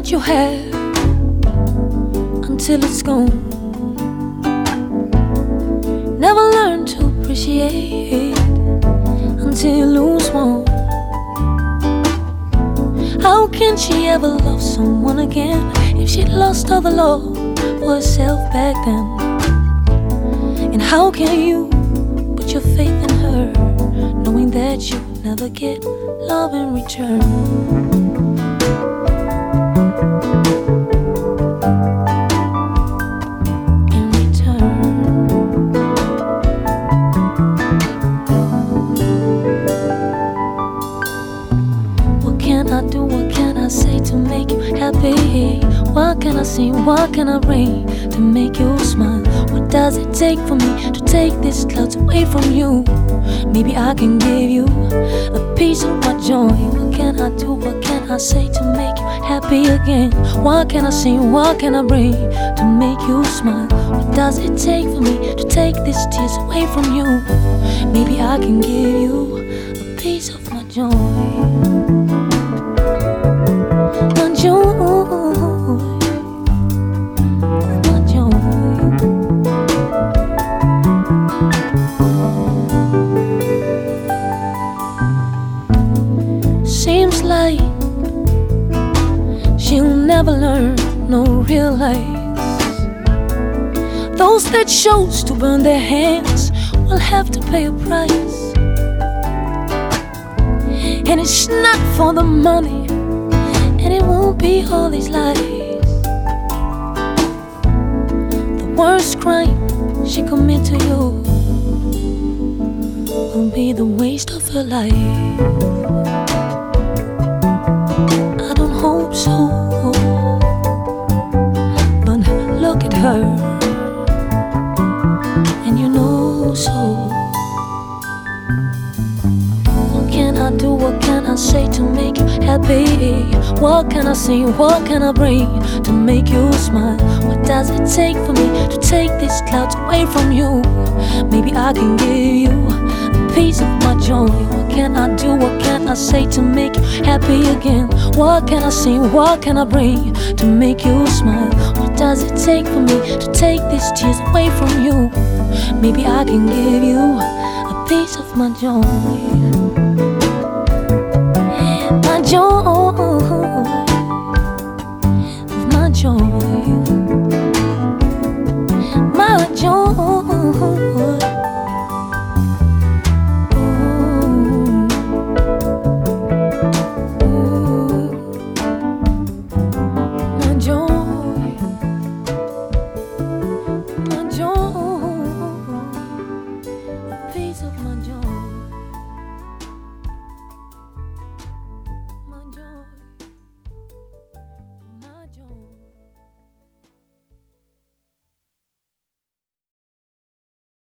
what you have until it's gone. Never learn to appreciate until you lose one. How can she ever love someone again if she lost all the love for herself back then? And how can you put your faith in her, knowing that you never get love in return? What can I say, what can I bring to make you smile? What does it take for me to take these clouds away from you? Maybe I can give you a piece of my joy. What can I do, what can I say to make you happy again? What can I say, what can I bring to make you smile? What does it take for me to take these tears away from you? Maybe I can give you a piece of my joy. My joy. Seems like she'll never learn no real life. Those that chose to burn their hands will have to pay a price. And it's not for the money, and it won't be all these lies. The worst crime she commit to you will be the waste of her life. I don't hope so, but look at her, and you know so. What can I do, what can I say to make you happy? What can I say, what can I bring to make you smile? What does it take for me to take these clouds away from you? Maybe I can give you a piece of my joy. What can I do, what can I say to make you happy again? What can I say, what can I bring to make you smile? What does it take for me to take these tears away from you? Maybe I can give you a piece of my joy.